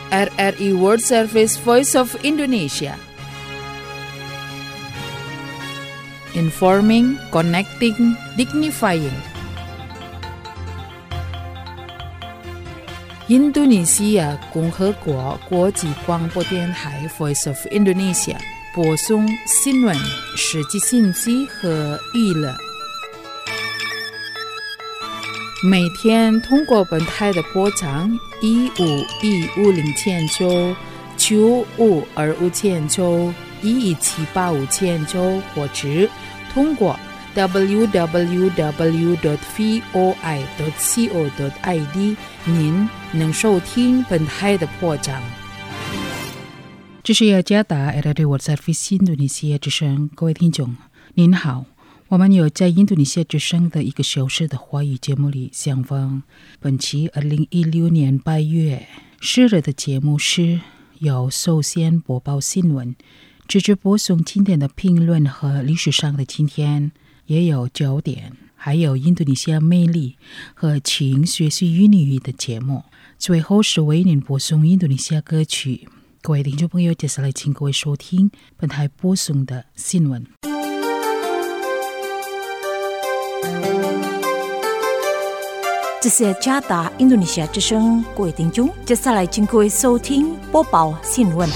RRI World Service Voice of Indonesia. Informing, connecting, dignifying. Indonesia 共和国国际广播电台 Voice of Indonesia 播送新闻、实际信息和娱乐。每天通过本台的波长15150千兆、9525千兆、11785千兆，或者通过 www.voi.co.id 您能收听本台的播讲。这是雅加达 RRI World Service 印度尼西亚之声，各位听众您好，我们有在印度尼西亚之声的1个小时的华语节目里相逢。本期2016年8月10日的节目是由首先播报新闻，接着播送今天的评论和历史上的今天，也有焦点，还有印度尼西亚魅力和请学习印尼语的节目，最后是为您播送印度尼西亚歌曲。各位听众朋友，接下来请各位收听本台播送的新闻。 这是加达印度尼西亚之声，各位听众，接下来请各位收听播报新闻。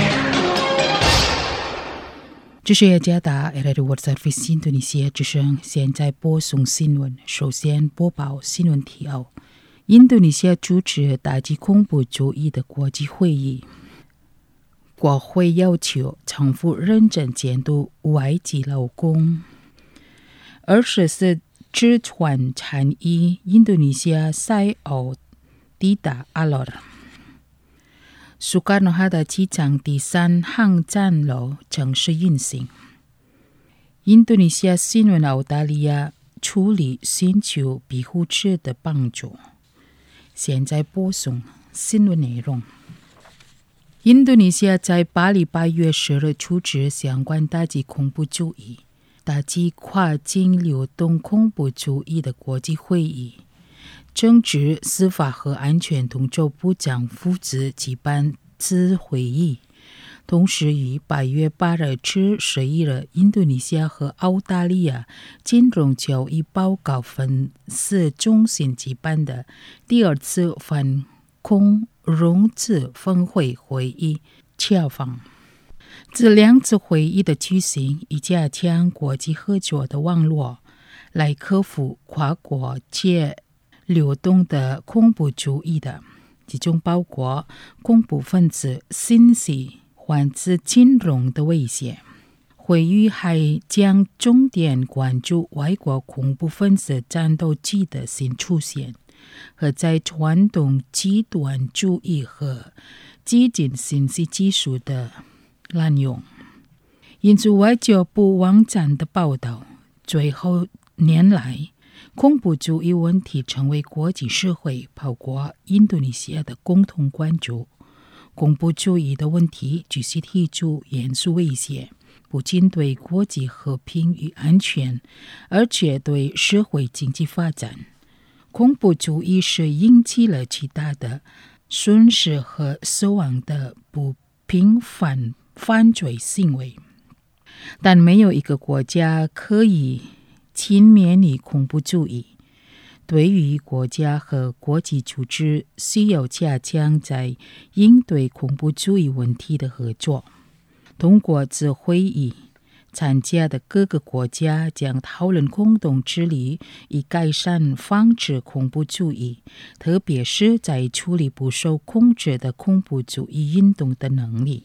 这是雅加达 RRI World Service 印度尼西亚之声，现在播送新闻。首先播报新闻提要：印度尼西亚主持打击恐怖主义的国际会议，国会要求政府认真监督外籍劳工。24纸船产业印度尼西亚西澳抵达阿罗尔。苏卡诺哈的机场第3航站楼正式运行。印度尼西亚新闻澳大利亚处理寻求庇护者的帮助。现在播送新闻内容。印度尼西亚在巴黎8月10日出席相关打击恐怖主义、打击跨境流动恐怖主义的国际会议。政治、司法和安全同州部长负责举办此会议，同时于8月8日至11日，印度尼西亚和澳大利亚金融交易报告分析中心举办的第2次反恐融资峰会会议洽访。这2次会议的举行以加强国际合作的网络，来克服跨国界流动的恐怖主义的，其中包括恐怖分子、信息或者金融的威胁。会议还将重点关注外国恐怖分子战斗机的新出现和在传统极端主义和激进信息技术的滥用。印度外交部网站的报道，最后年来恐怖主义问题成为国际社会包括印度尼西亚的共同关注。恐怖主义的问题继续提出严肃威胁，不仅对国际和平与安全，而且对社会经济发展。恐怖主义是引起了极大的损失和死亡的不平凡犯罪行为，但没有一个国家可以轻免于恐怖主义。对于国家和国际组织，需要加强在应对恐怖主义问题的合作。通过此会议，参加的各个国家将讨论共同致力以改善防止恐怖主义，特别是在处理不受控制的恐怖主义运动的能力。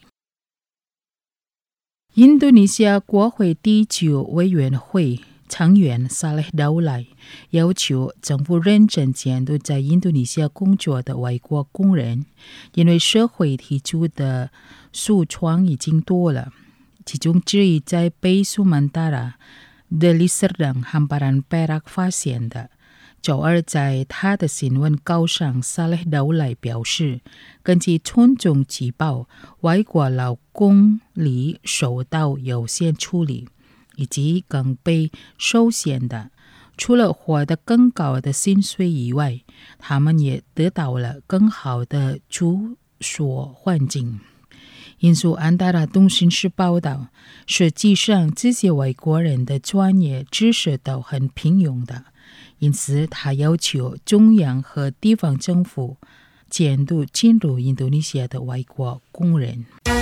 印度尼西亚国会第9委员会成员萨勒达乌莱要求政府认真监督在印度尼西亚工作的外国工人，因为社会提出的诉状已经多了。其中之一在北苏门答腊的里斯等Hamparan Perak发现的。周二在他的新闻稿上，萨勒达乌莱表示，根据村中举报，外国劳工里受到优先处理，以及更被受限的，除了获得更高的薪水以外，他们也得到了更好的所环境。因素安达拉通讯社报道，实际上这些外国人的专业知识都很平庸的，因此他要求中央和地方政府监督进入印度尼西亚的外国工人。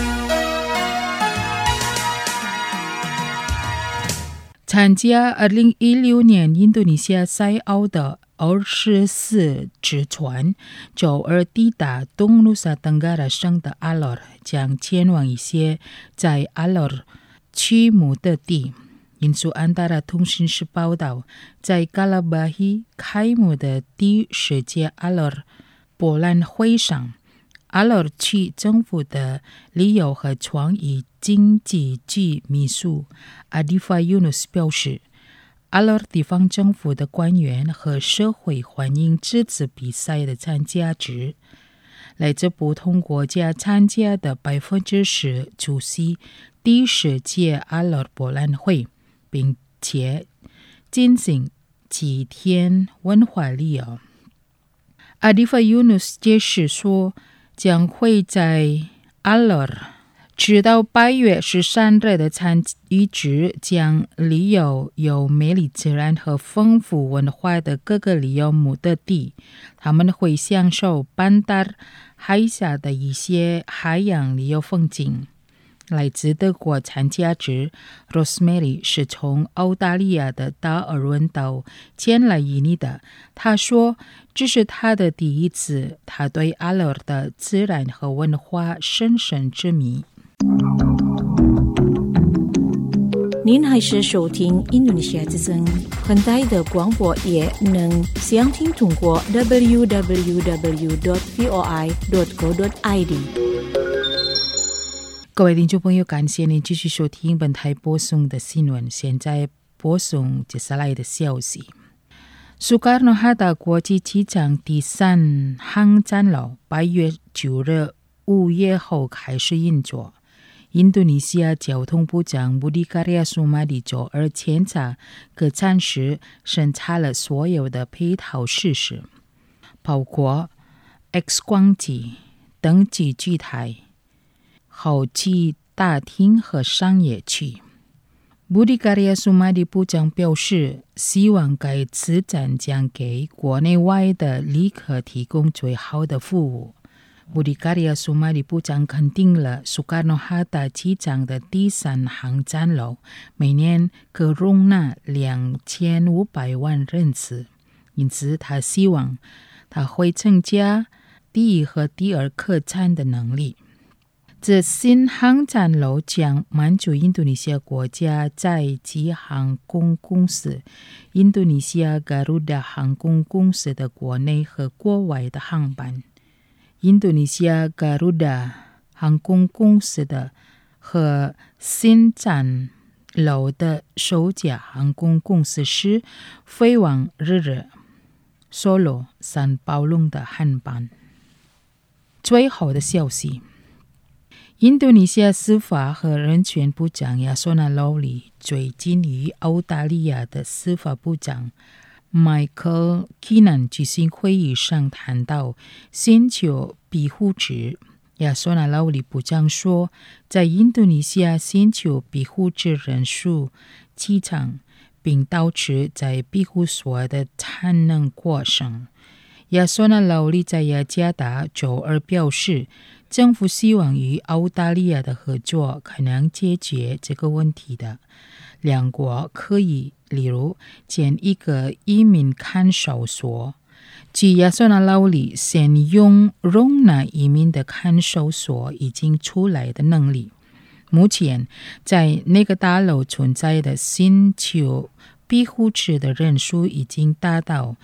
参加2016年印度尼西亚赛奥的24只船周二抵达东努萨登嘎拉省的阿罗尔，将前往一些在阿罗尔区目的地。因素安达拉通讯社报道，在嘎拉巴希开幕的第10届阿罗尔博览会上，阿罗尔区政府的旅游和创意经济局秘书阿迪法尤努斯表示，阿罗尔地方政府的官员和社会欢迎这次比赛的参加者。来自不同国家参加的10%出席第10届阿罗尔博览会，并且进行几天文化旅游。阿迪法尤努斯解释说，将会在阿罗尔直到8月13日的参与者将旅游有美丽自然和丰富文化的各个旅游目的地，他们会享受班达尔海峡的一些海洋旅游风景。来自德国参加者 Rosemary 是从澳大利亚的达尔文岛前来印尼的。他说，这是他的第一次，他对阿罗尔的自然和文化深深着迷。 您还是收听印度尼西亚之声，很大的广播也能详听通过 www.voi.co.id。 各位听众朋友，感谢您继续收听本台播送的新闻。现在播送接下来的消息。苏卡尔诺哈达国际机场第3航站楼8月9日午夜后开始运作。印度尼西亚交通部长布迪卡利亚苏马里周二检查各站时，审查了所有的配套设施，包括 X 光机、登机机台、候机大厅和商业区。布迪卡利亚苏马里部长表示，希望该次站将给国内外的旅客提供最好的服务。布迪卡利亚苏马里部长肯定了苏卡尔诺哈达机场的第3航站楼每年可容纳2500万人次，因此他希望他会增加第1和第2客站的能力。这新航站楼将满足印度尼西亚国家载机航空公司、印度尼西亚 Garuda 航空公司的国内和国外的航班。印度尼西亚 Garuda 航空公司的和新站楼的首家航空公司是飞往日日、索罗、三宝龙的航班。最后的消息，印度尼西亚司法和人权部长亚索纳劳里最近与澳大利亚的司法部长Michael Keenan 举行会议上谈到寻求庇护者。亚索纳劳里部长说，在印度尼西亚寻求庇护者人数激增，并导致在庇护所的产能过剩。亚索纳劳里在雅加达周二表示，政府希望与澳大利亚的合作可能解决这个问题的。两国可以例如建一个移民看守所。据亚索纳劳里，现用容纳移民的看守所已经出来的能力。目前在那个大楼存在的寻求庇护者的人数已经达到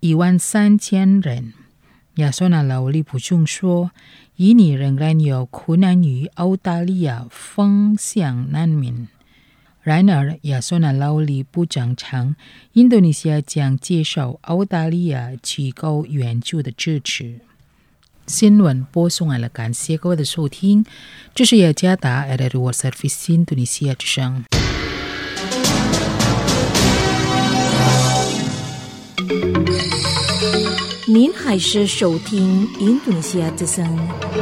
13000人。亚索纳劳里补充说，印尼仍然有困难于澳大利亚方向难民。然而，亚索纳劳里部长称，印度尼西亚将接受澳大利亚机构援助的支持。新闻播送完了，感谢各位的收听。这是雅加达 RRI World Service 印度尼西亚之声。 您还是收听印度尼西亚之声。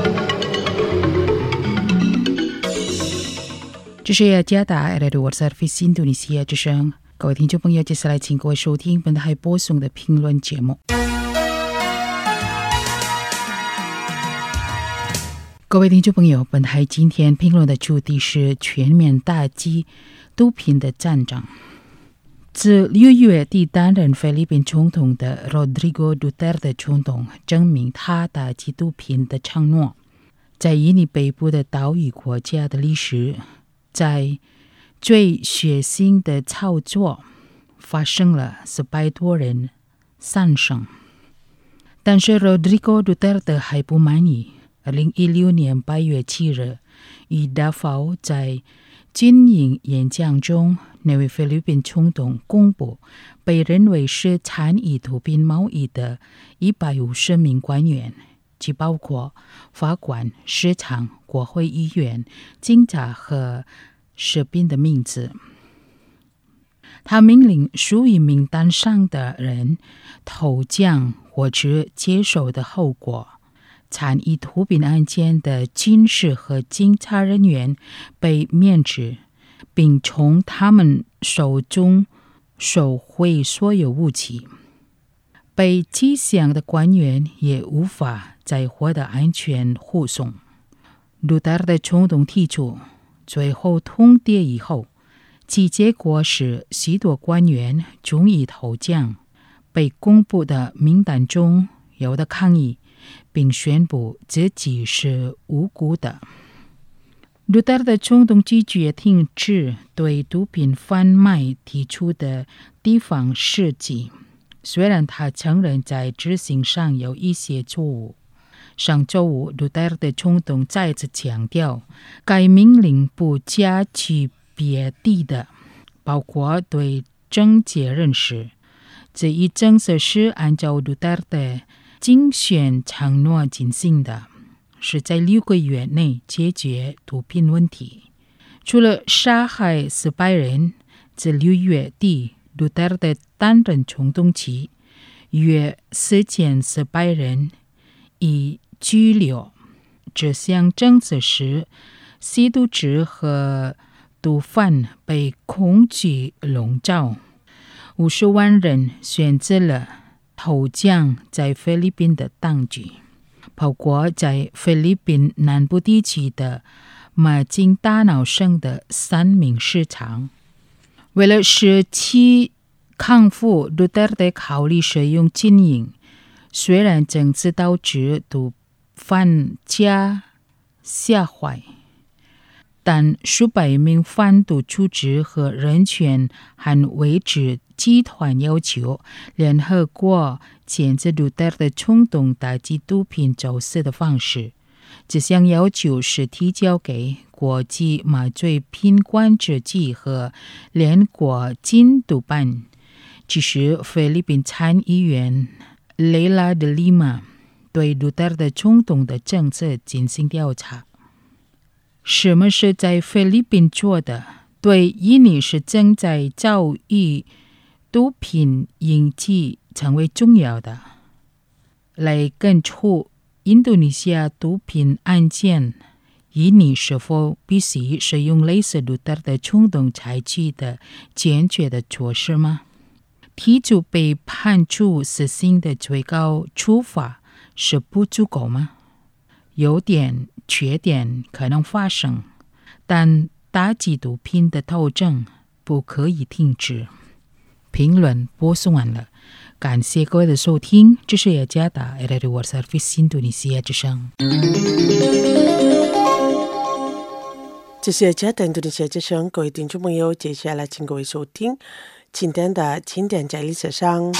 这是雅加达 Radio Service 印度尼西亚之声。各位听众朋友，接下来请各位收听本台播送的评论节目。各位听众朋友，本台今天评论的主题是全面打击毒品的战争。自6月底担任菲律宾总统的 Rodrigo Duterte 总统证明他打击毒品的承诺，在印尼北部的岛屿国家的历史，在最血腥的操作发生了400多人丧生。但是 Rodrigo Duterte 还不满意。2016年8月7日，以达法在军营演讲中，那位菲律宾总统公布被认为是参与毒品贸易的150名官员，即包括法官、市长、国会议员、警察和士兵的名字。他命令属于名单上的人投降或者接受的后果。参与毒品案件的军事和警察人员被免职，并从他们手中收回所有武器。被击响的官员也无法再获得安全护送。杜特尔的总统提出，最后通牒以后，其结果是许多官员终于投降。被公布的名单中有的抗议，并宣布自己是无辜的。杜特尔的总统拒绝停止对毒品贩卖提出的地方设计，虽然他承认在执行上有一些错误。上周五，杜特尔的总统再次强调，该命令不加区别地的，包括对政界人士。这一政策是按照杜特尔的竞选承诺进行的，是在6个月内解决毒品问题。除了杀害400人，自6月底杜特尔担任总统期，约4400人已拘留。这项政策使吸毒者和毒贩被恐惧笼罩。50万人选择了投降在菲律宾的当局，包括在菲律宾南部地区的马金大岛省的3名市长。为了使其康复，杜特尔考虑使用禁营，虽然政策导致毒贩价下滑，但数百名贩毒组织和人权捍卫者集团要求联合国谴责杜特尔总统打击毒品走私的方式。这项要求是提交给国际麻醉品管制局和联国禁毒办。其实菲律宾参议员雷拉德利马对杜特尔总统的政策进行调查。什么是在菲律宾做的，对印尼是正在遭遇毒品引起成为重要的。来根除印度尼西亚毒品案件，印尼是否必须使用类似杜特尔总统采取的坚决的措施吗？提出被判处死刑的最高处罚是不足够吗？有点缺点可能发生，但打击毒品的斗争不可以停止。评论播送完了，感谢各位的收听，这是雅加达 Radio Service 印度尼西亚之声。 这是雅加达印度尼西亚之声，各位听众朋友，接下来请各位收听今天的经典在历史上。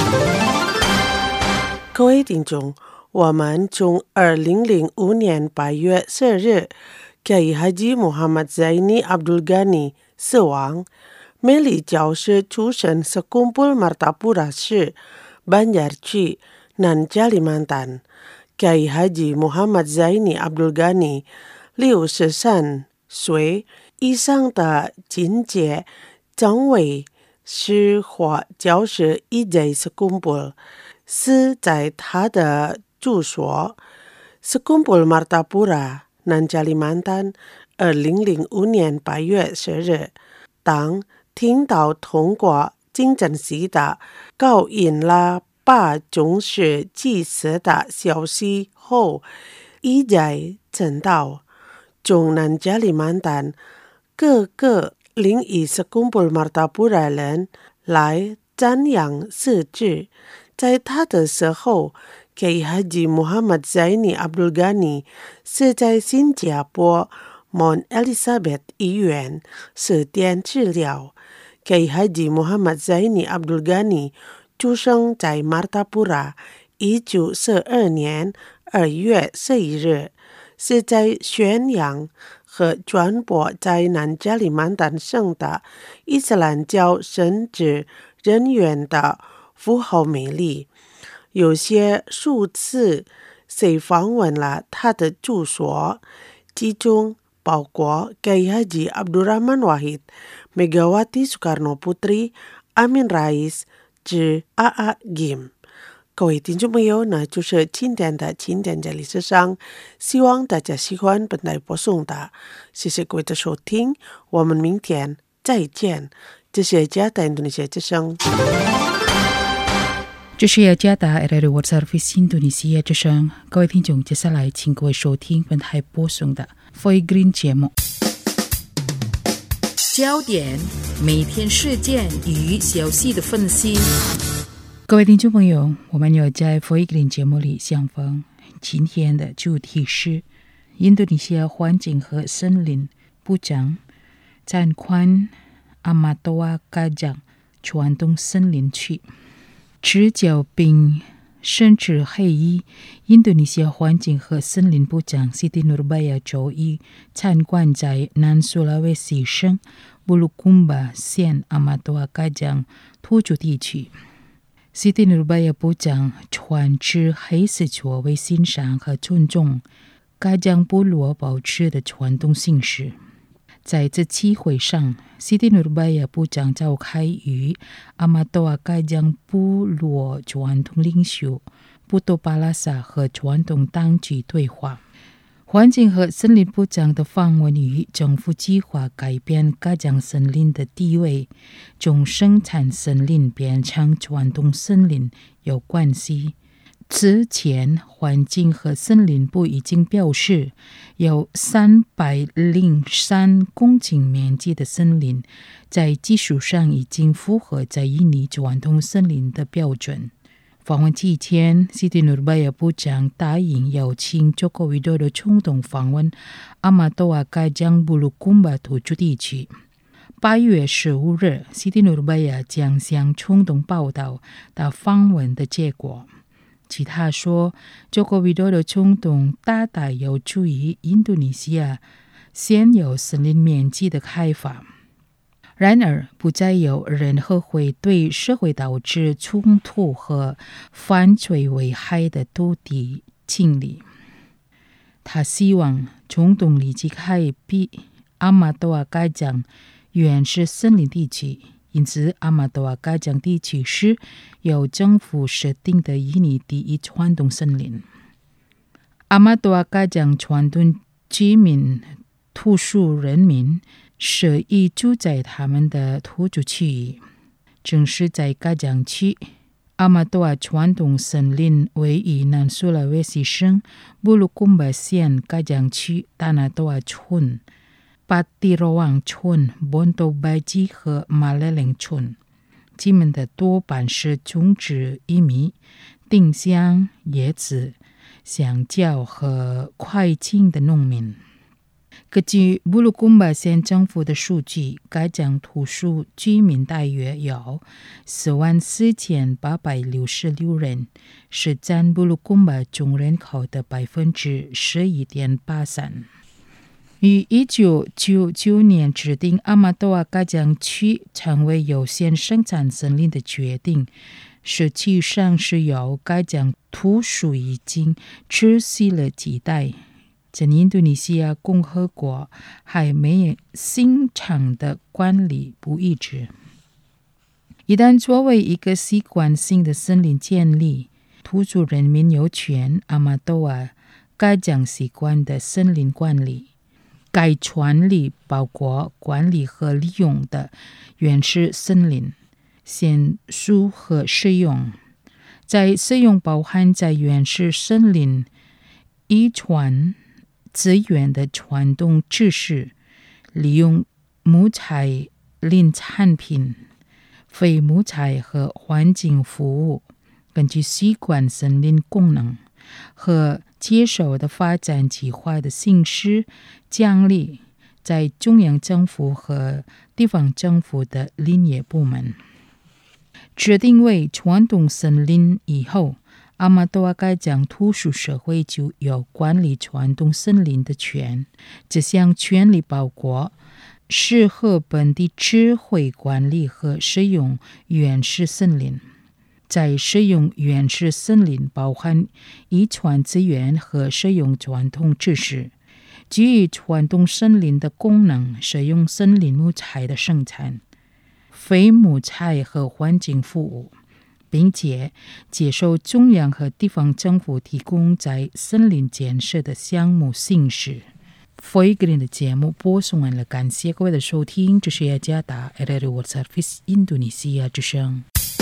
各位听众，我们从2005年8月12日 Kiai Haji Muhammad Zaini Abdul Ghani 死亡。Meli 教师出身 sekumpul Martapura 市 Banjar Chi nan Kalimantan. Kiai Haji Muhammad Zaini Abdul Ghani 63岁，以上的境界成为师或教师一在 sekumpul 是在他的住所 Sekumpul Martapura南加里曼丹2005年8月10日，当听到通过金正熙的告引了8中学祭司的消息后，一再震到中南加里曼丹各个01 Sekumpul Martapura 人来瞻仰圣祭。在他的时候，Kiai Haji Muhammad Zaini Abdul Ghani 是在新加坡 Mount Elizabeth 医院设点治疗。Kiai Haji Muhammad Zaini Abdul Ghani 出生在 Martapura 1942年2月11日，是在宣扬和传播在南加里曼丹省的伊斯兰教神职人员的符号美丽。有些数次谁访问了他的住所，其中包括 Kiai Haji Abdul Rahman Wahid、Megawati Soekarno Putri、Amin Rais 及 AA Gim。各位听众朋友，那就是今天的经典在历史上，希望大家喜欢本台播送的，谢谢各位的收听，我们明天再见。这是加达印度尼西亚之声。 这是加达 RRI World Service 印度尼西亚之声，各位听众，接下来请各位收听本台播送的 Foy Green 节目。焦点，每天事件与消息的分析。各位听众朋友，我们要在 Foy Green 节目里相逢。今天的主题是印度尼西亚环境和森林部长暂宽阿马多瓦嘎江传统森林区。执教并甚至黑衣印度尼西亚环境和森林部长 Siti Nurbaya 周一参观在南苏拉威西省布鲁库巴县阿马多瓦嘎江土著地区。Siti Nurbaya 部长传致黑石作为欣赏和尊重嘎江部落保持的传统形式。在这期会上， Siti Nurbaya 部长召开与阿马多瓦嘎江部落传统领袖布多巴拉萨和传统当局对话。环境和森林部长的访问与政府计划改变嘎江森林的地位，从生产森林变成传统森林有关系。此前，环境和森林部已经表示，有303公顷面积的森林，在技术上已经符合在印尼传统森林的标准。访问期间， Siti Nurbaya 部长答应邀请Joko Widodo总统访问阿马多瓦嘎江布鲁库巴土著地区。8月15日， Siti Nurbaya 将向总统报道他访问的结果。其他说，Joko Widodo总统大大有助于印度尼西亚现有森林面积的开发，然而不再有任何会对社会导致冲突和犯罪危害的土地清理。他希望总统立即开辟阿马多瓦嘎江原始森林地区，因此阿马多瓦嘎江地区是由政府设定的印尼第一传统森林。阿马多瓦嘎江传统居民土著人民是以住在他们的土著区域，正是在嘎江区。阿马多瓦传统森林位于南苏拉威西省布鲁库巴县嘎江区达纳多瓦村、巴蒂罗旺村、本多拜基和马来岭村。他们的多半是种植玉米、丁香、椰子、香蕉和快进的农民。根据布鲁库巴县政府的数据，嘎江土著居民大约有44866人，是占布鲁库巴总人口的11.83%。于1999年制定阿马多瓦嘎江区成为优先生产森林的决定，实际上是由嘎江土著已经持续了几代，在印度尼西亚共和国还没有形成的管理不一致。一旦作为一个习惯性的森林建立， 土著人民有权阿马多瓦该讲习惯的森林管理，该管理包括管理和利用的原始森林、限速和使用。在使用包含在原始森林遗传资源的传统知识，利用木材林产品、非木材和环境服务，根据习惯森林功能和接受的发展计划的形式奖励在中央政府和地方政府的林业部门。制定为传统森林以后，阿马多瓦该讲土著社会就有管理传统森林的权。这项权利包括适合本地智慧管理和使用原始森林。在使用原始森林包含遗传资源和使用传统知识，基于传统森林的功能，使用森林木材的生产、非木材和环境服务，并且接受中央和地方政府提供在森林建设的项目形式。福音的节目播送完了，感谢各位的收听，这是雅加达 RRI World Service 印度尼西亚之声。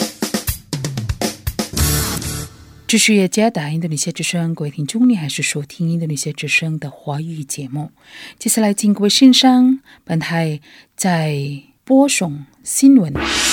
这是雅加达印度尼西亚之声，各位听众，你还是收听印度尼西亚之声的华语节目。接下来请各位欣赏本台在播送新闻。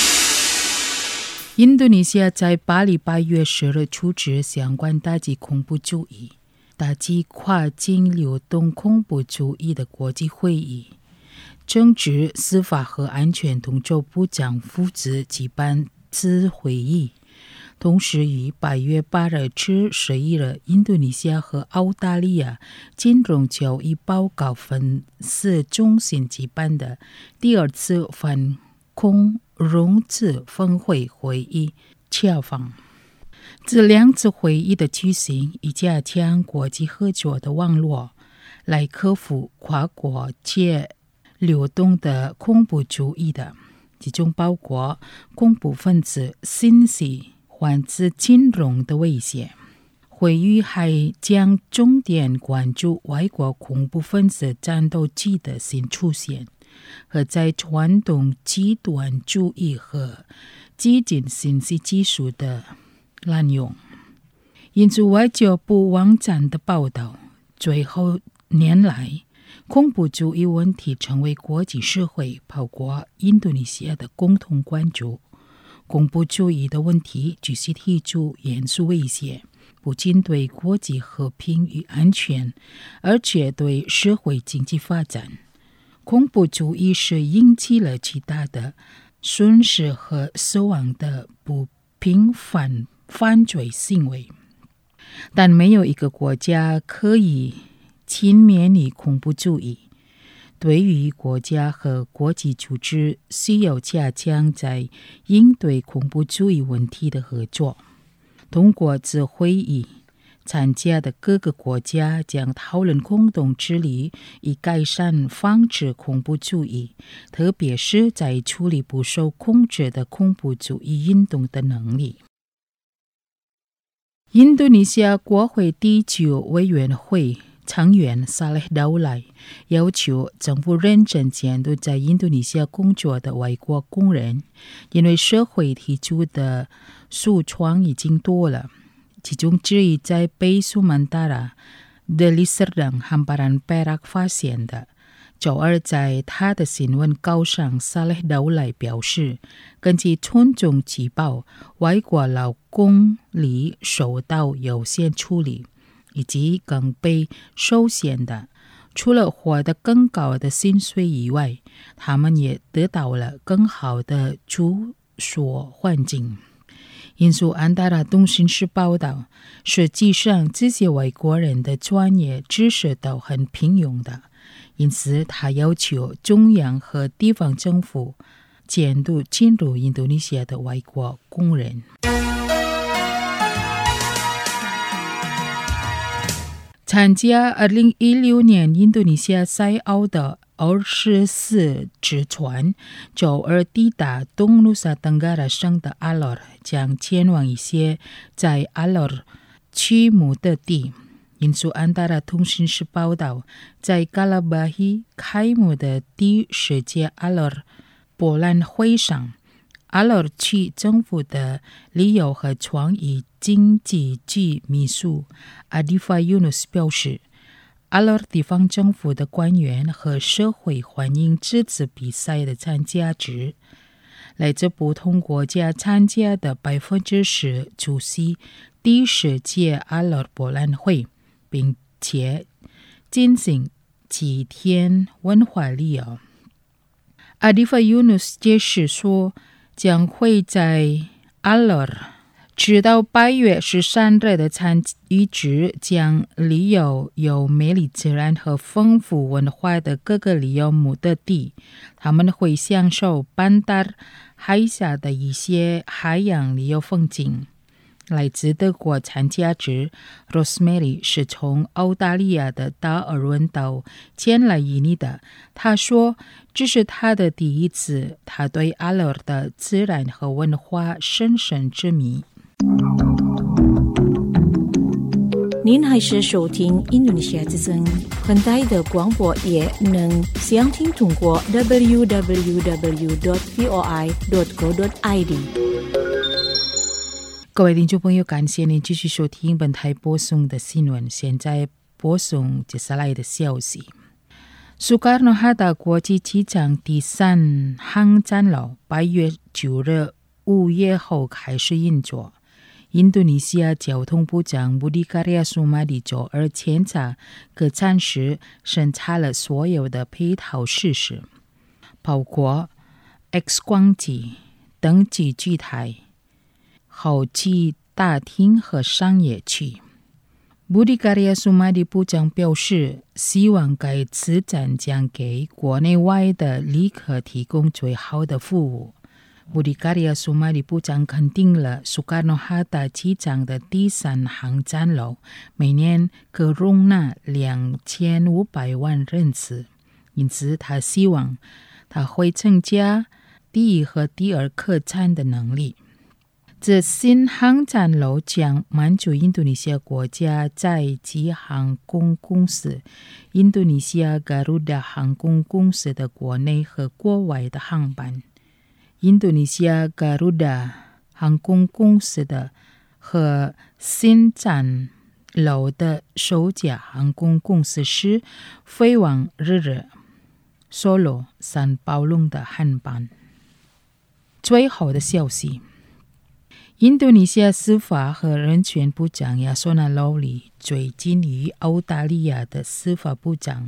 印度尼西亚在8月10日出席相关打击恐怖主义、打击跨境流动恐怖主义的国际会议，政治、司法和安全同州部长负责举办此会议。同时于8月8日至11日，印度尼西亚和澳大利亚金融交易报告分司中心举办的第2次反恐融资峰会会议洽访。这2次会议的举行以加强国际合作的网络，来克服跨国界流动的恐怖主义的，其中包括恐怖分子信息或者金融的威胁。会议还将重点关注外国恐怖分子战斗机的新出现和在传统极端主义和激进信息技术的滥用。印度外交部网站的报道，最后年来恐怖主义问题成为国际社会包括印度尼西亚的共同关注。恐怖主义的问题继续提出严肃威胁，不仅对国际和平与安全，而且对社会经济发展。恐怖主义是引起了极大的损失和死亡的不平凡犯罪行为，但没有一个国家可以轻免于恐怖主义。对于国家和国际组织需要加强在应对恐怖主义问题的合作。通过此会议，参加的各个国家将讨论共同致力以改善防止恐怖主义，特别是在处理不受控制的恐怖主义运动的能力。印度尼西亚国会第9委员会成员萨勒达乌莱要求政府认真监督在印度尼西亚工作的外国工人，因为社会提出的诉状已经多了。其中之一在北苏曼达拉的里斯等Hamparan Perak发现的。周二在他的新闻稿上，萨勒达乌莱表示，根据村中举报，外国劳工里受到优先处理，以及更被受限的，除了获得更高的薪水以外，他们也得到了更好的住所环境。印度安达拉通讯社报道，实际上这些外国人的专业知识都很平庸的，因此他要求中央和地方政府监督进入印度尼西亚的外国工人。 参加2016年印度尼西亚赛奥的24只船周二抵达东努萨登嘎拉省的阿罗尔，将前往一些在阿罗尔区目的地。印度安达拉通讯社报道，在嘎拉巴希开幕的第10届阿罗尔博览会上，阿罗尔区政府的旅游和创意经济局秘书阿迪法尤努斯表示，阿罗尔地方政府的官员和社会欢迎这次比赛的参加者。来自不同国家参加的10%出席第10届阿罗尔博览会，并且进行7天文化旅游。阿迪法尤努斯解释说，将会在阿罗尔直到8月13日的参与者将旅游有美丽自然和丰富文化的各个旅游目的地，他们会享受班达尔海峡的一些海洋旅游风景。来自德国参加者 Rosemary 是从澳大利亚的达尔文岛前来印尼的。他说，这是他的第一次，他对阿罗尔的自然和文化深深着迷。 您还是收听印度尼西亚之声，很大的广播也能详听通过 www.voi.co.id。 各位听众朋友，感谢您继续收听本台播送的新闻。现在播送接下来的消息。苏卡尔诺哈达国际机场第3航站楼8月9日午夜后开始运作。印度尼西亚交通部长布迪卡利亚苏马迪周二检查各站时审查了所有的配套设施，包括 X 光机、登机机台、候机大厅和商业区。布迪卡利亚苏马迪部长表示，希望该次站将给国内外的旅客提供最好的服务。布迪卡利亚苏马迪部长肯定了苏卡尔诺哈达机场的第3航站楼每年可容纳2500万人次，因此他希望他会增加第1和第2客站的能力。这新航站楼将满足印度尼西亚国家载机航空公司、印度尼西亚 Garuda 航空公司的国内和国外的航班。印度尼西亚 Garuda 航空公司的和新站楼的首家航空公司是飞往日日、索罗、三宝龙的航班。最后的消息，印度尼西亚司法和人权部长亚索纳劳里最近与澳大利亚的司法部长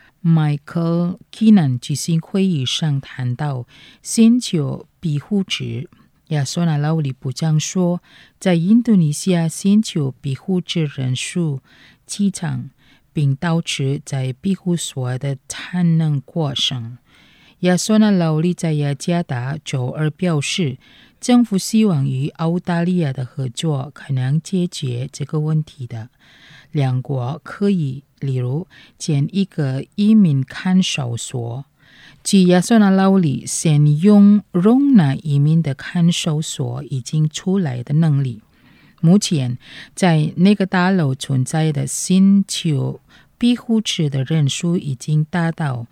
Michael Keenan 举行会议上谈到寻求庇护者。亚索纳劳里部长说，在印度尼西亚寻求庇护者人数激增，并导致在庇护所的产能过剩。亚索纳劳里在雅加达周二表示，政府希望与澳大利亚的合作可能解决这个问题的。两国可以例如建一个移民看守所。据亚索纳劳里，现用容纳移民的看守所已经出来的能力。目前在那个大楼存在的寻求庇护者的人数已经达到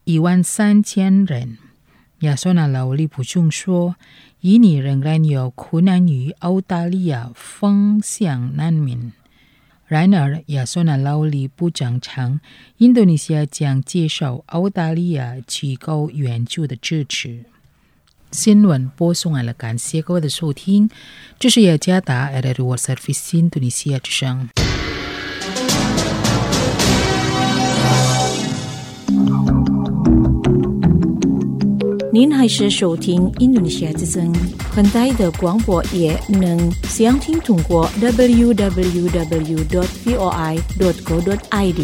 13000人。亚索纳劳里补充说，印尼仍然有困难于澳大利亚方向难民。然而，亚索纳劳里部长称，印度尼西亚将接受澳大利亚机构援助的支持。新闻播送完了，感谢各位的收听。这是雅加达 RRI World Service 印度尼西亚之声。 您还是收听印度尼西亚之声，很大的广播也能详听通过 www.voi.co.id。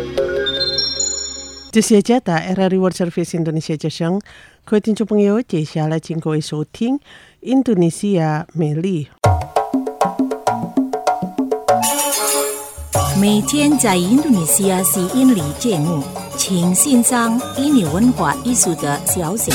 这是加达 RRI World Service 印度尼西亚之声，各位听众朋友，接下来请各位收听印度尼西亚美丽。 每天在印度尼西亚是印尼节目，请欣赏印尼文化艺术的消息。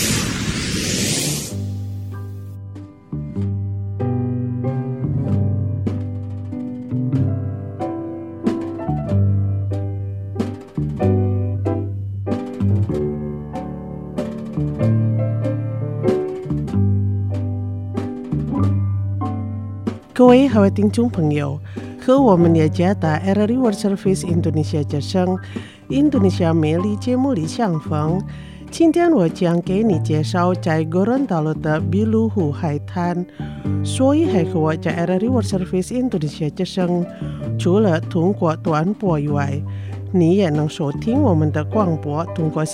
各位好听众朋友，和我们也加打 RRI World Service Indonesia 之声印度尼西亚美丽节目里相逢。今天我将给你介绍在Gorontalo的比卢湖海滩。所以还和我在 RRI World Service Indonesia 之声，除了通过短波以外，你也能收听我们的广播，通过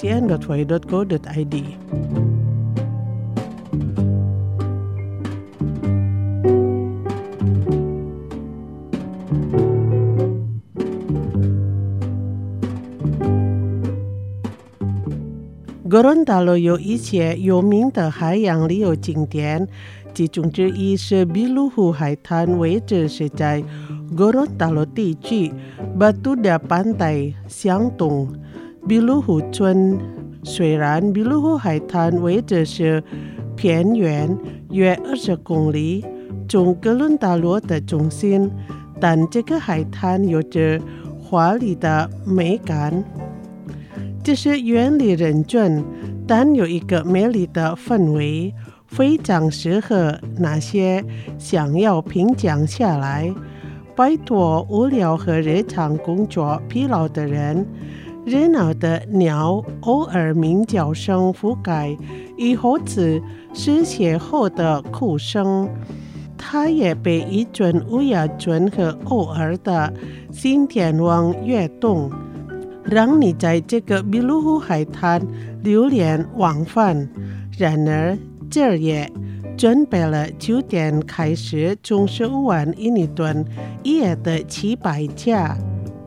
cn.wy.go.id。Gorontalo 有一些有名的海洋旅游景点，其中之一是比卢湖海滩，位置是在 Gorontalo 地区 Batuda Pantai 向东。比卢湖村虽然比卢湖海滩位置是偏远，约20公里，从哥伦达洛的中心，但这个海滩有着华丽的美感。这是远离人群，但有一个美丽的氛围，非常适合那些想要平静下来，摆脱无聊和日常工作疲劳的人。热闹的鸟偶尔鸣叫声覆盖，亦或是失血后的哭声，它也被一阵乌鸦声和偶尔的心田湾跃动，让你在这个比卢湖海滩流连忘返。然而这儿也准备了9点开始从15万印尼盾一夜的7百架。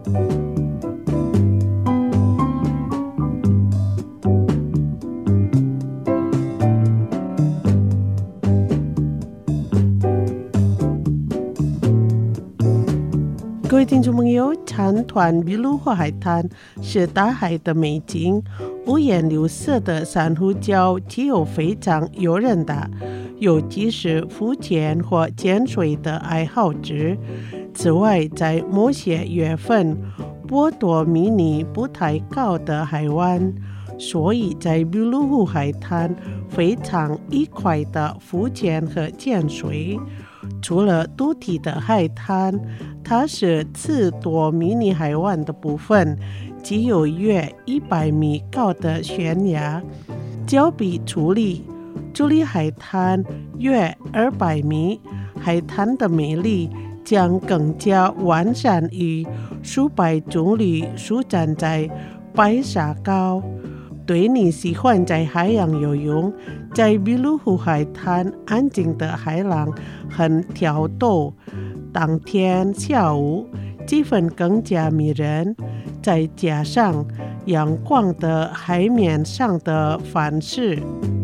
各位听众朋友，参团比卢湖海滩是大海的美景，五颜六色的珊瑚礁气候非常诱人的，尤其是浮潜或潜水的爱好者。此外，在某些月份，波多迷你不太高的海湾，所以在比卢湖海滩非常愉快的浮潜和潜水。除了主体的海滩，它是次多迷你海湾的部分，只有约100米高的悬崖，较比主理海滩约200米。海滩的美丽将更加完善于数百种鱼舒展在白沙沟。对你喜欢在海洋游泳，在比卢湖海滩安静的海浪很挑逗，当天下午气氛更加迷人，再加上阳光的海面上的反射。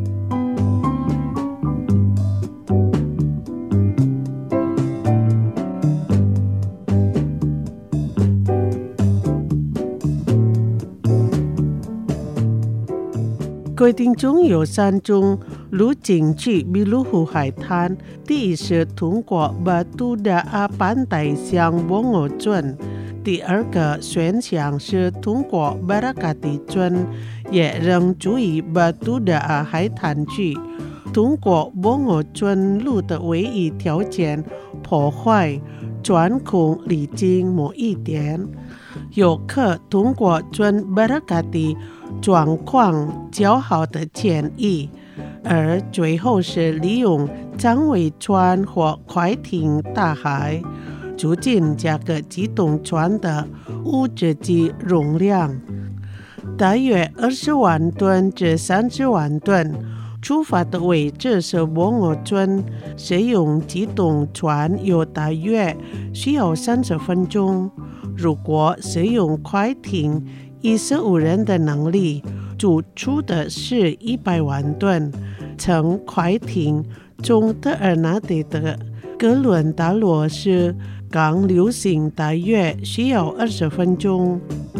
各位听众，有3种路径去比卢湖海滩。第一是通过Batuda Pantai向Bongo村，第二个选项是通过Barakati村，也仍处于Batuda海滩区。通过Bongo村路的唯一条件破坏专控离经某一点，游客通过村Barakati状况较好的建议，而最后是利用张尾船或快艇大海，促进这个机动船的物质及容量，大约20万吨至30万吨。出发的位置是Bongo村，使用机动船有大约需要30分钟。如果使用快艇，15人的能力，输出的是100万吨。乘快艇从德尔纳蒂的哥伦达洛市港流行大约需要20分钟。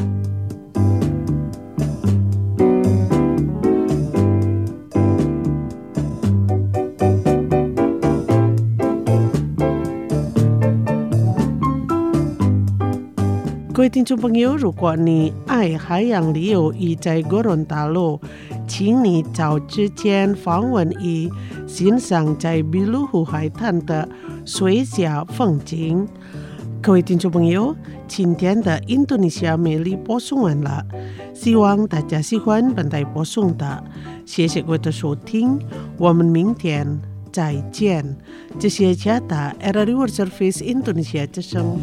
各位听众朋友，如果你爱海洋旅游，已在哥伦大陆，请你早之前访问以欣赏在秘鲁湖海滩的水下风景。各位听众朋友，今天的印度尼西亚美丽播送完了，希望大家喜欢本台播送的，谢谢各位的收听，我们明天再见。这是加达 RRI World Service Indonesia 之声。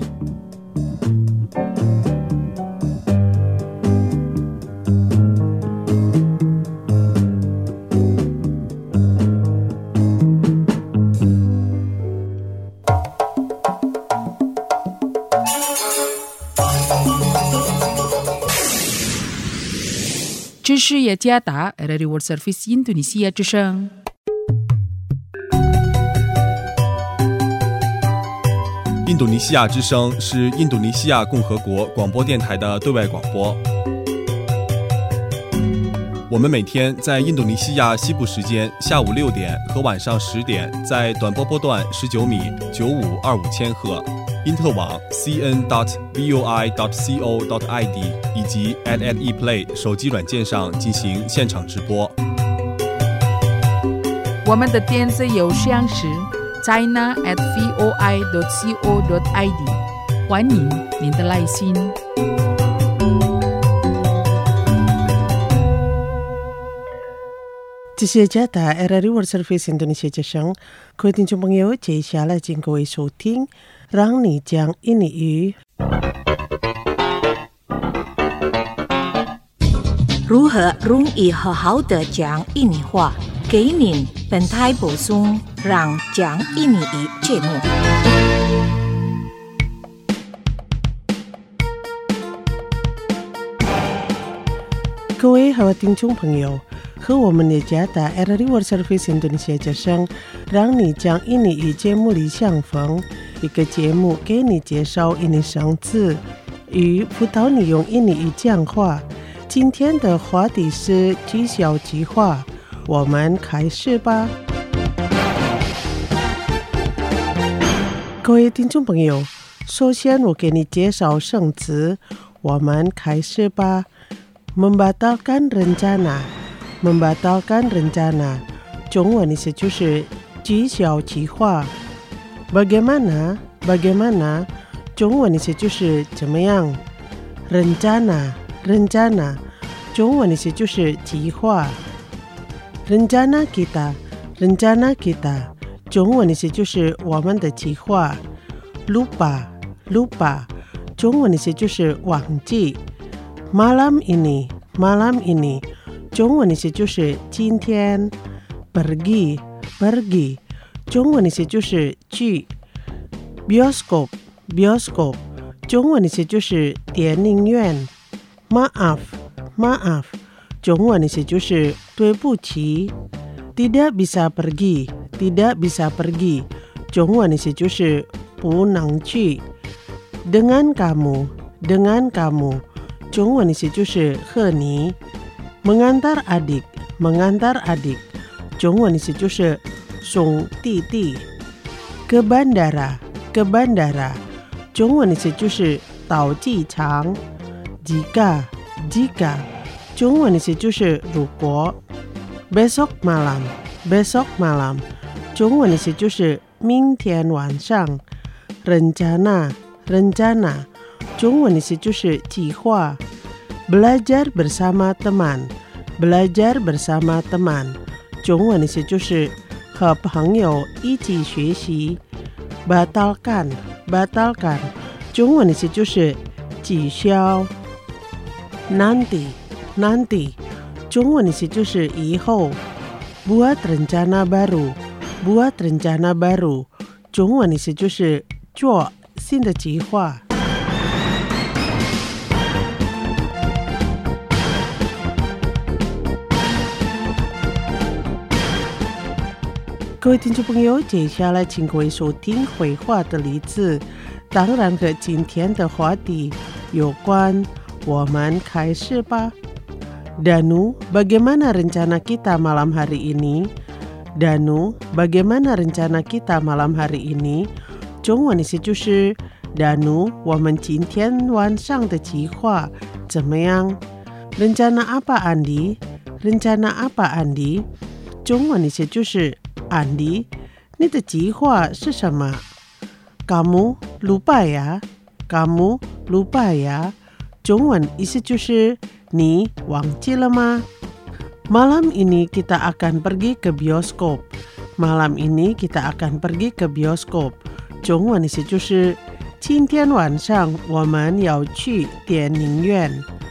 这是雅加达 RRI World Service Indonesia 之声。 印度尼西亚之声是印度尼西亚共和国广播电台的对外广播。我们每天在印度尼西亚西部时间下午6点和晚上10点，在短波波段19米9525千赫。因特网 cn.voi.co.id 以及 @eplay 手机软件上进行现场直播。 我们的电子邮箱是 china@voi.co.id， 欢迎您的来信。 这是加达 RRI World Service Indonesia 之声，各位听众朋友，接下来请各位收听让你讲印尼语。 如何容易好好的讲印尼话？给您本台播送让讲印尼语节目。 各位好听众朋友，和我们的加达 RRI World Service Indonesia 之声让你讲印尼语节目里相逢，一个节目给你介绍印尼生字与辅导你用印尼语讲话。今天的话题是绩效计划，我们开始吧。各位听众朋友，首先我给你介绍生词，我们开始吧。membatalkan rencana，membatalkan rencana， 中文意思就是绩效计划。bagaimana， 中文意思就是怎么样。rencana， 中文意思就是计划。rencana kita， 中文意思就是我们的计划。lupa， 中文意思就是忘记。malam ini， 中文意思就是今天。pergi， 中文意思就是去。bioskop， 中文意思就是电影院。maaf， 中文意思就是对不起。tidak bisa pergi， 中文意思就是不能去。dengan kamu， 中文意思就是和你。mengantar adik， 中文意思就是送弟弟。ke bandara， 中文意思就是到机场。jika， 中文意思就是如果。besok malam， 中文意思就是明天晚上。rencana， 中文意思就是计划。belajar bersama teman， 中文意思就是和朋友一起学习。batalkan， 中文意思就是取消。nanti， 中文意思就是以后。buat rencana baru， 中文意思就是做新的计划。各位听众朋友，接下来请各位收听绘画的例子。 当然和今天的话题有关，我们开始吧。Danu, bagaimana rencana kita malam hari ini? Danu, bagaimana rencana kita malam hari ini? 中文的意思就是Danu, 我们今天晚上的计划怎么样？ Rencana apa Andi? Rencana apa Andi? 中文的意思就是 Andi, 你的计划是什么？ Kamu lupa ya? Kamu lupa ya? 中文意思就是你忘记了吗？ Malam ini kita akan pergi ke bioskop. Malam ini kita akan pergi ke bioskop. 中文意思就是今天晚上我们要去电影院。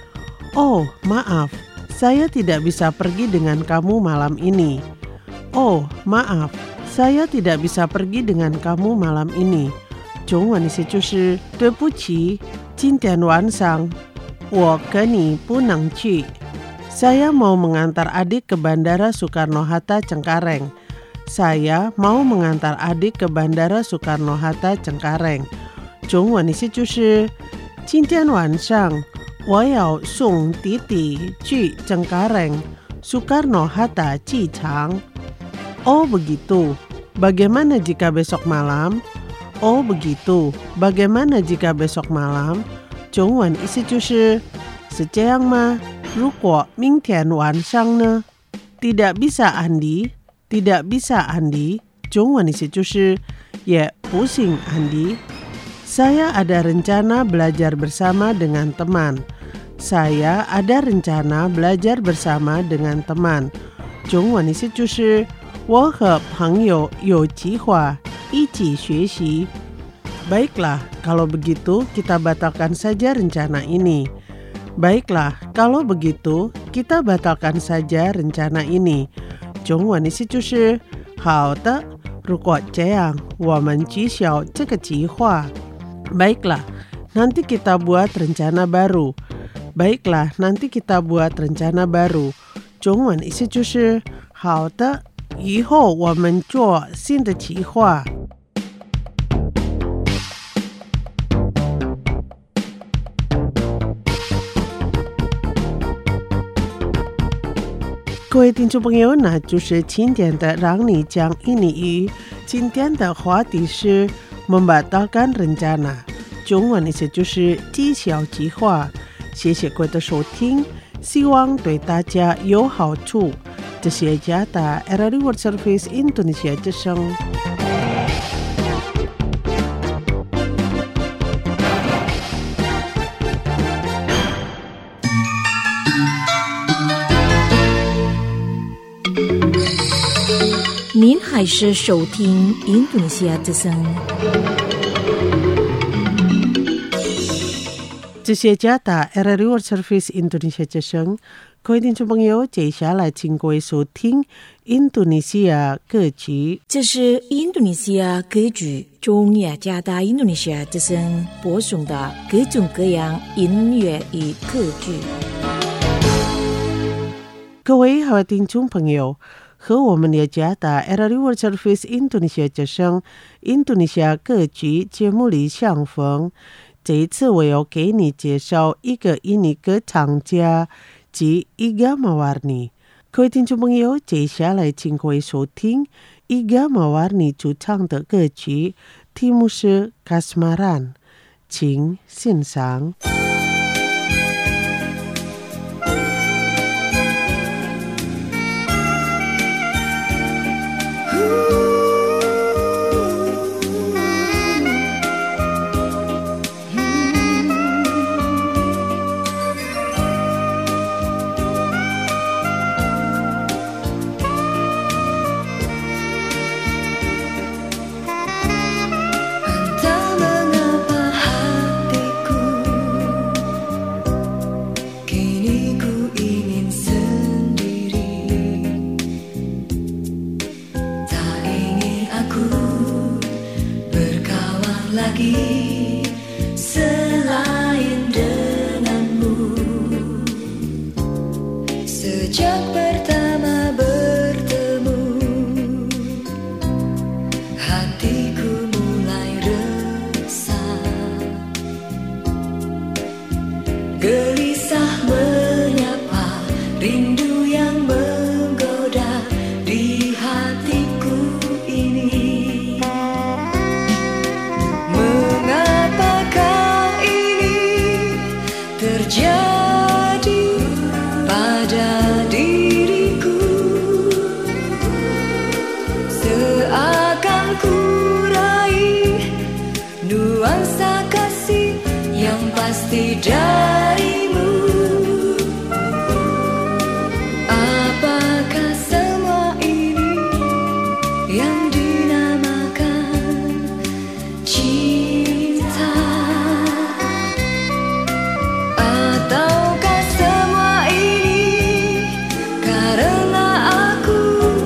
Oh, maaf, saya tidak bisa pergi dengan kamu malam ini. Oh, maaf, saya tidak bisa pergi dengan kamu malam ini. 中文意思就是对不起，今天晚上我跟你不能去。 Saya mau mengantar adik ke Bandara Soekarno-Hatta Cengkareng. Saya mau mengantar adik ke Bandara Soekarno-Hatta Cengkareng. 中文意思就是今天晚上我要送弟弟去Cengkareng Soekarno-Hatta 机场。 Oh begitu, bagaimana jika besok malam? Oh begitu, bagaimana jika besok malam? 中文意思就是是这样吗？ 如果明天晚上呢？ Tidak bisa Andi, tidak bisa Andi. 中文意思就是也不行 Andi. Saya ada rencana belajar bersama dengan teman. Saya ada rencana belajar bersama dengan teman. 中文意思就是我和朋友有计划一起学习。 Baiklah, kalau begitu kita batalkan saja rencana ini. Baiklah, kalau begitu kita batalkan saja rencana ini. 中文意思就是好的，如果这样，我们取消这个计划。 Baiklah, nanti kita buat rencana baru. Baiklah, nanti kita buat rencana baru. 中文意思就是好的，以后我们做新的计划。 各位听众朋友，那就是今天的让你讲印尼语。今天的话题是 membatalkan rencana， 中文意思就是取消计划。谢谢各位的收听，希望对大家有好处。这是加达 RRI World Service Indonesia 之声。 您还是收听印度尼西亚之声。 这些加达 RRI World Service Indonesia 之声，各位听众朋友，接下来请各位收听印度尼西亚歌曲。 这是印度尼西亚歌剧中雅加达印度尼西亚之声播送的各种各样音乐与歌剧。 各位好听众朋友，和我们的加达 RRI World Service Indonesia 之声印度尼西亚歌曲节目里相逢。这一次我要给你介绍一个印尼歌唱家及Iga Mawarni。各位听众朋友，接下来请各位收听Iga Mawarni 主唱的歌曲，题目是 Kasmaran， 请欣赏。 Entah mengapa hatiku Gelisah menyapa rindu yang menggoda di hatiku ini. Mengapakah ini terjadi pada diriku? Seakan ku raih nuansa kasih yang pasti darimu. Apakah semua ini yang dinamakan cinta? Ataukah semua ini karena aku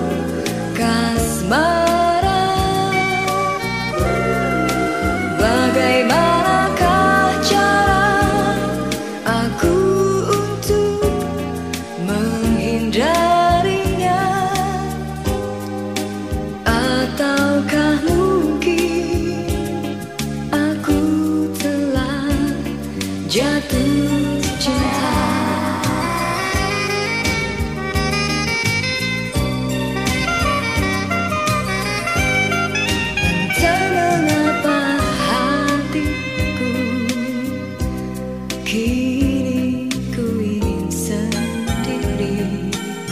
kasmaran? Bagaimanakah cara aku untuk menghindarinya? Ataukah mungkin aku telah jatuh cinta? Entah mengapa hatiku kini ku ingin sendiri.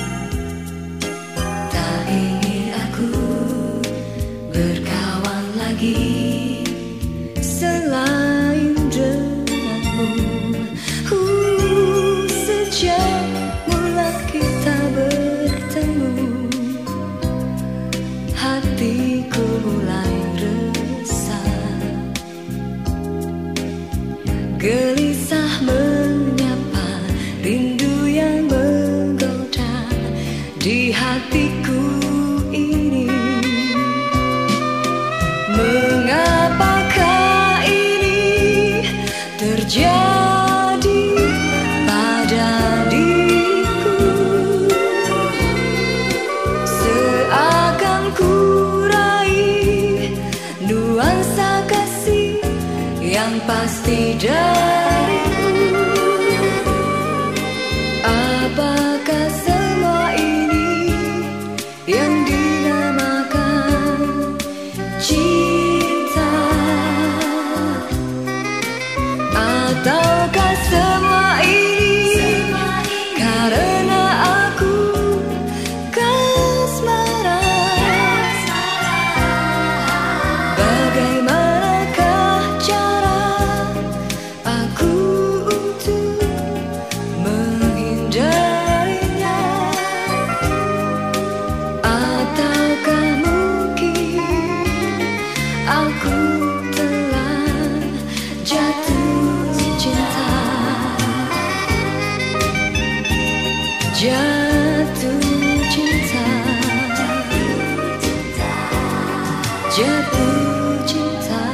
Tak ingin aku berkawan lagi selain denganmu. Sejak mula kita bertemu, hatiku mulai resah. Gelisah menyapa rindu yang menggoda di hatiku ini. Mengapakah ini terjadi pada diriku? Seakan ku raih nuansa kasih yang pasti darimu. Apakah semua ini yang dinamakan cinta? Ataukah semua ini karena aku kasmaran? Bagaimanakah cara aku untuk menghindarinya? Ataukah mungkin aku telah jatuh cinta? Jatuh cinta, jatuh cinta.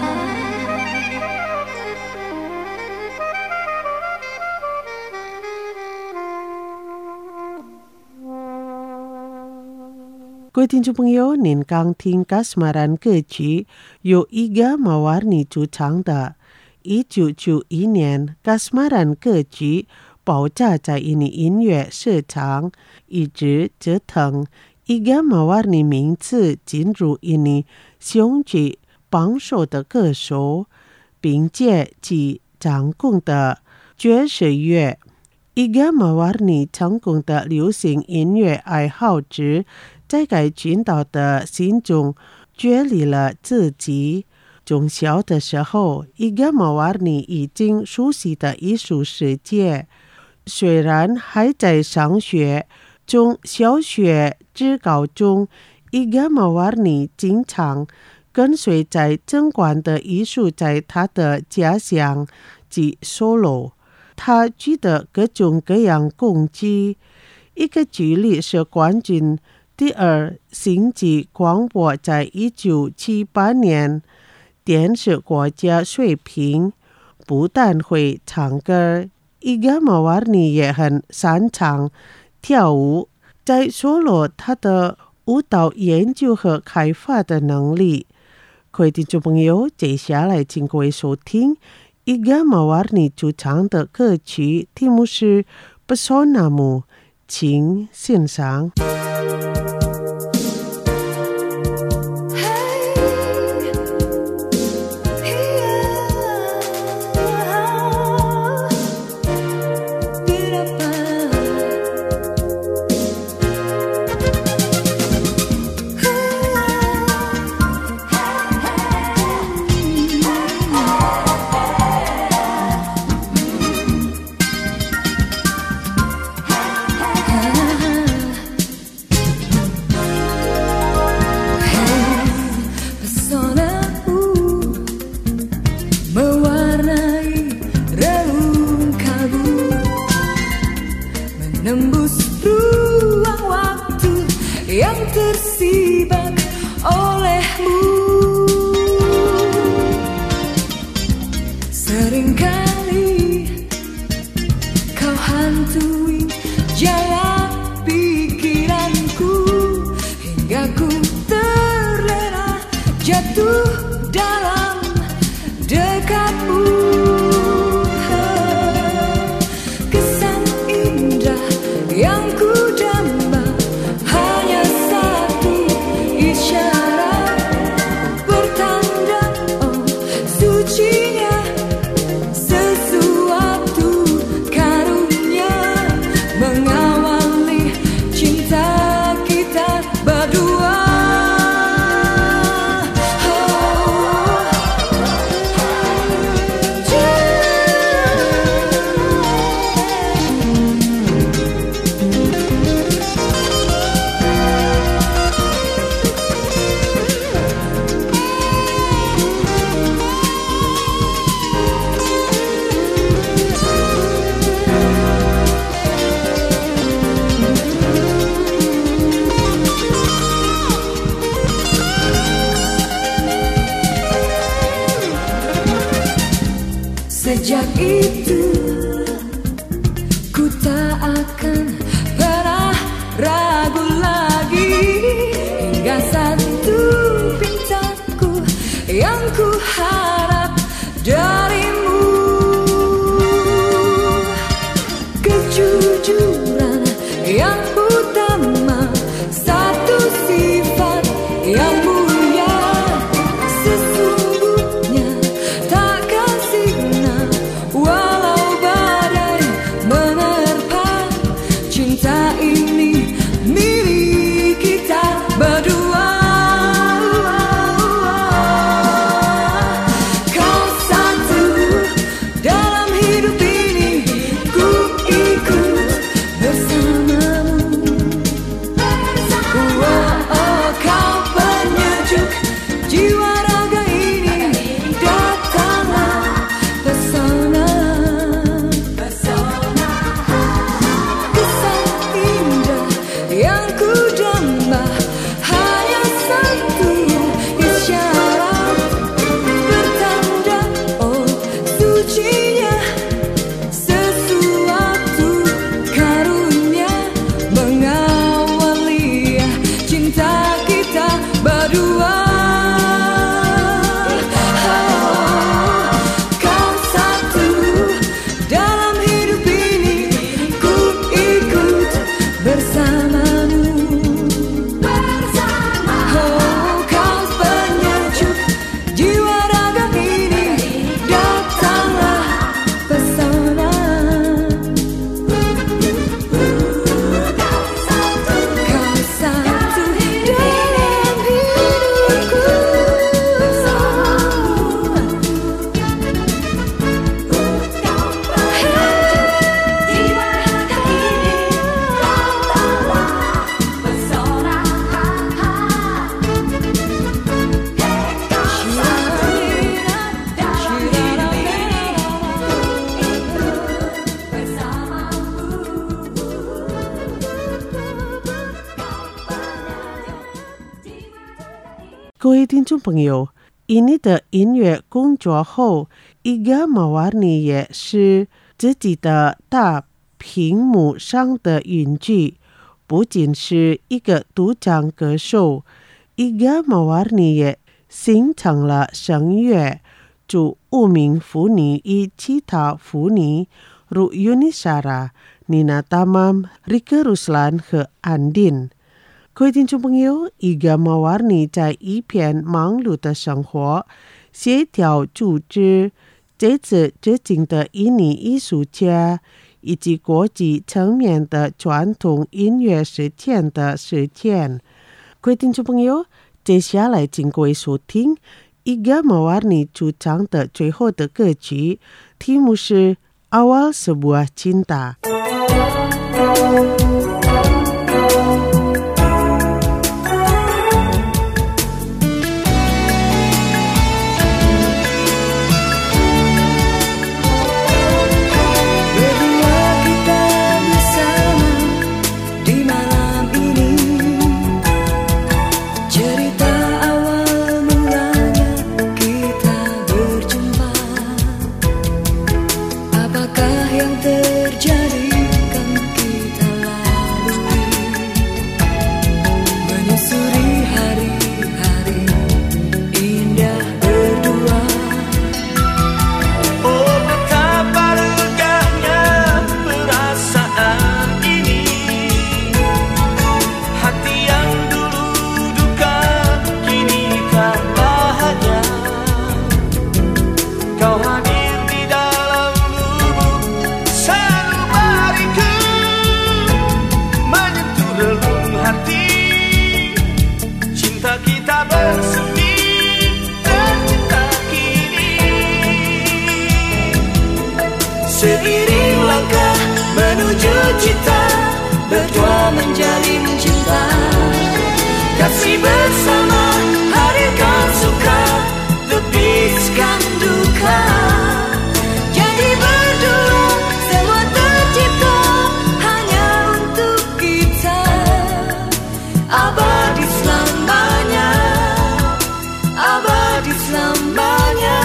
各位听众朋友，您刚听 Kasmaran 歌曲，由Iga Mawarni 主唱的。1991年 Kasmaran 歌曲爆炸在印尼音乐市场，一直折腾 Iga Mawarni 名次进入印尼雄踞榜首的歌手，并借其掌控的爵士乐。Iga Mawarni 成功的流行音乐爱好者在该群岛的心中确立了自己。从小的时候 Iga Mawarni 已经熟悉的艺术世界，虽然还在上学，从小学至高中 Iga Mawarni 经常跟随在整管的艺术在他的家乡及 Solo， 他取得各种各样功绩。一个举例是冠军第2星级广播在1978年电视国家水平，不但会唱歌， Iga Mawarni 也很擅长跳舞。在说了他的舞蹈研究和开发的能力。各位听众朋友，接下来请各位收听个mewarni主唱的歌曲，题目是 Pesonamu， 请欣赏。 Menembus ruang waktu yang tersibak olehmu. Seringkali kau hantui jalan pikiranku, hingga ku terlena jatuh dalam dekatmu. Yang ku damba hanya satu isyarat, bertanda oh sucinya sesuatu karunia mengawali cinta kita berdua. Sejak itu ku tak akan pernah ragu lagi, hingga satu pintaku yang ku harap darimu, kejujuran yang utama, satu sifat yang mulia, sesungguhnya takkan sirna walau badai menerpa. Cinta ini milik kita berdua. Kau satu dalam hidup ini, ku ikut bersamamu. Oh, kau penyejuk jiwa raga ini, datanglah pesona. Kesan indah yang ku damba hanya satu isyarat, bertanda oh sucinya sesuatu karunia mengawali cinta kita berdua. Kau satu dalam hidup ini, ku ikut bersamamu. Oh, kau penyejuk jiwa raga ini, datanglah pesona. Kau satu dalam hidupku, 各位听众朋友，以你的音乐工作后，一个mewarni也是自己的大屏幕上的云剧，不仅是一个独唱歌手，一个mewarni也形成了声乐，祝 5名妇女与其他妇女如 Yuni Shara, Nina Tamam, Rika Ruslan 和 Andin。各位听众朋友，一个mewarni在一片忙碌的生活，协调组织这次致敬的印尼艺术家以及国际层面的传统音乐实践的实践。各位听众朋友，接下来请各位收听一个mewarni主唱的最后的歌曲，题目是 Awal Sebuah Cinta。 Seiring langkah menuju cita, berdua menjalin cinta. Kasih bersama, hadirkan suka, tepiskan duka. Jadi berdua, semua tercipta hanya untuk kita. Abadi selamanya, abadi selamanya.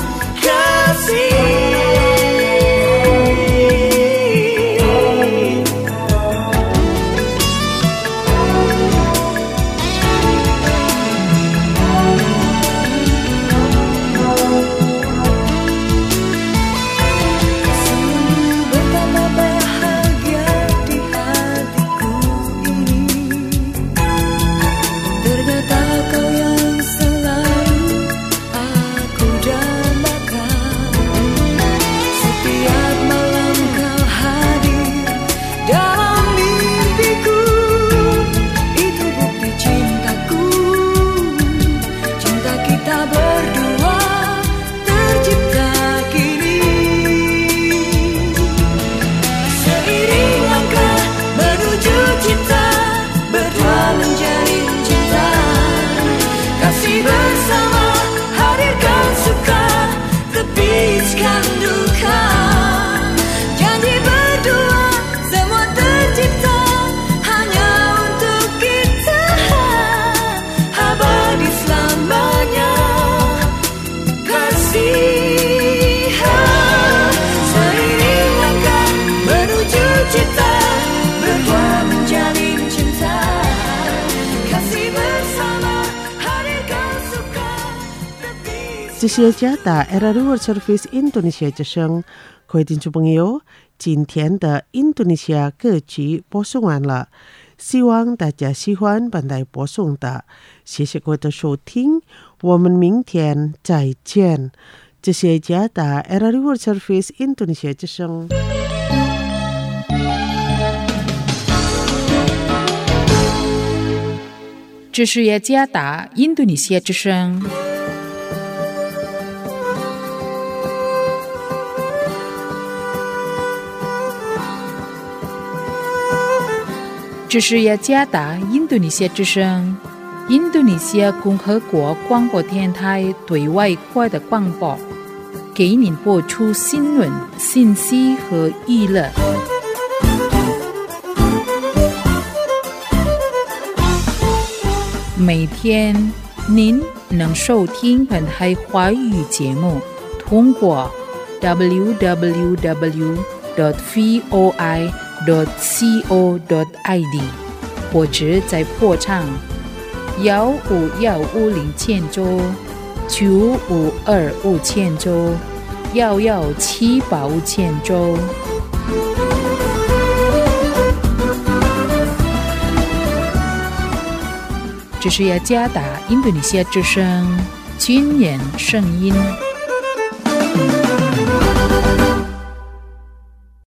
Kasih bersama, hadirkan suka, tepiskan duka. Janji berdua, semua tercipta hanya untuk kita. Abadi selamanya, kasih. Seiring langkah menuju cita, berdua menjalin cinta. Kasih bersama, 这些家的 RRI World Service 印度尼西亚之声，各位听众朋友，今天的印度尼西亚歌曲播送完了，希望大家喜欢本台播送的，谢谢各位的收听，我们明天再见。这些家的 RRI World Service 印度尼西亚之声。 这是雅加达印度尼西亚之声。这是雅加达印度尼西亚之声，印度尼西亚共和国广播电台对外国的广播，给您播出新闻、信息和娱乐。每天您能收听本台华语节目，通过 www.voi.co.id 或者在破唱15150千州 9525千州11785千州。这是雅加达印度尼西亚之声军演声音。